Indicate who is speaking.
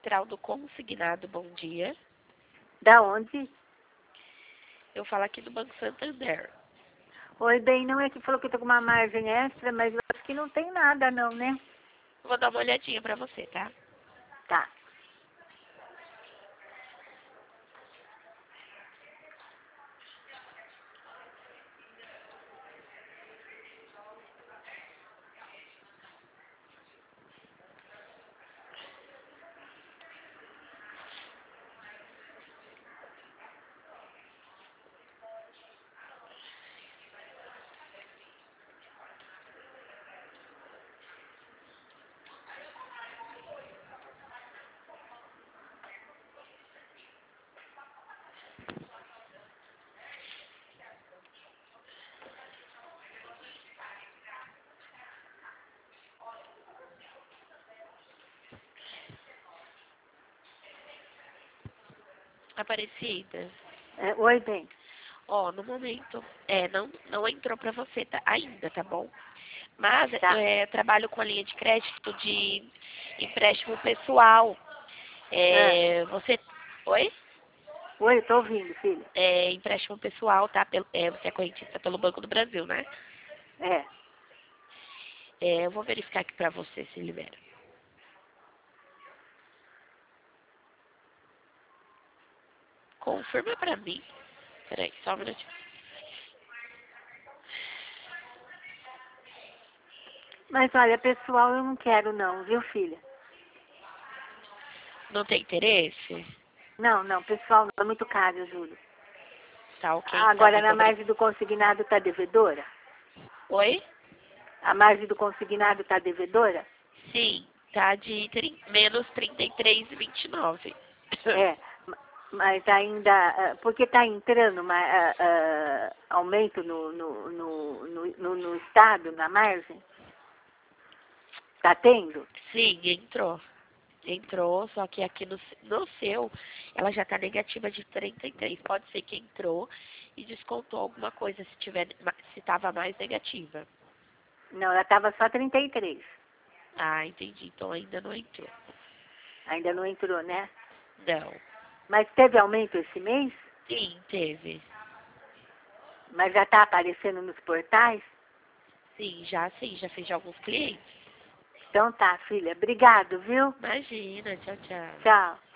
Speaker 1: Central do Consignado, bom dia.
Speaker 2: Da onde?
Speaker 1: Eu falo aqui do Banco Santander.
Speaker 2: Oi, bem, não é que falou que eu tô com uma margem extra, mas eu acho que não tem nada não, né?
Speaker 1: Vou dar uma olhadinha pra você, tá?
Speaker 2: Tá.
Speaker 1: Aparecida.
Speaker 2: Oi, bem.
Speaker 1: Ó, no momento, não entrou pra você ainda, tá bom? Mas
Speaker 2: Tá.
Speaker 1: eu trabalho com a linha de crédito de empréstimo pessoal. Você... Oi?
Speaker 2: Oi, tô ouvindo, filha.
Speaker 1: Empréstimo pessoal, tá? Você é correntista pelo Banco do Brasil, né?
Speaker 2: É.
Speaker 1: Eu vou verificar aqui pra você se libera. Confirma pra mim. Peraí, só um minutinho.
Speaker 2: Mas olha, pessoal, eu não quero não, viu, filha?
Speaker 1: Não tem interesse?
Speaker 2: Não, pessoal, não, é muito caro, eu juro.
Speaker 1: Tá ok, então.
Speaker 2: Agora,
Speaker 1: Muito
Speaker 2: na
Speaker 1: obrigada.
Speaker 2: margem do consignado tá devedora?
Speaker 1: Oi?
Speaker 2: A margem do consignado tá devedora?
Speaker 1: Sim, tá de menos 33,29.
Speaker 2: É, mas ainda, porque tá entrando aumento no estado, na margem? Tá tendo?
Speaker 1: Sim, entrou. Entrou, só que aqui no seu, ela já tá negativa de 33. Pode ser que entrou e descontou alguma coisa se tava mais negativa.
Speaker 2: Não, ela tava só 33.
Speaker 1: Ah, entendi. Então ainda não entrou.
Speaker 2: Ainda não entrou, né?
Speaker 1: Não.
Speaker 2: Mas teve aumento esse mês?
Speaker 1: Sim, teve.
Speaker 2: Mas já tá aparecendo nos portais?
Speaker 1: Sim, já fez de alguns clientes.
Speaker 2: Então tá, filha. Obrigado, viu?
Speaker 1: Imagina, tchau, tchau.
Speaker 2: Tchau.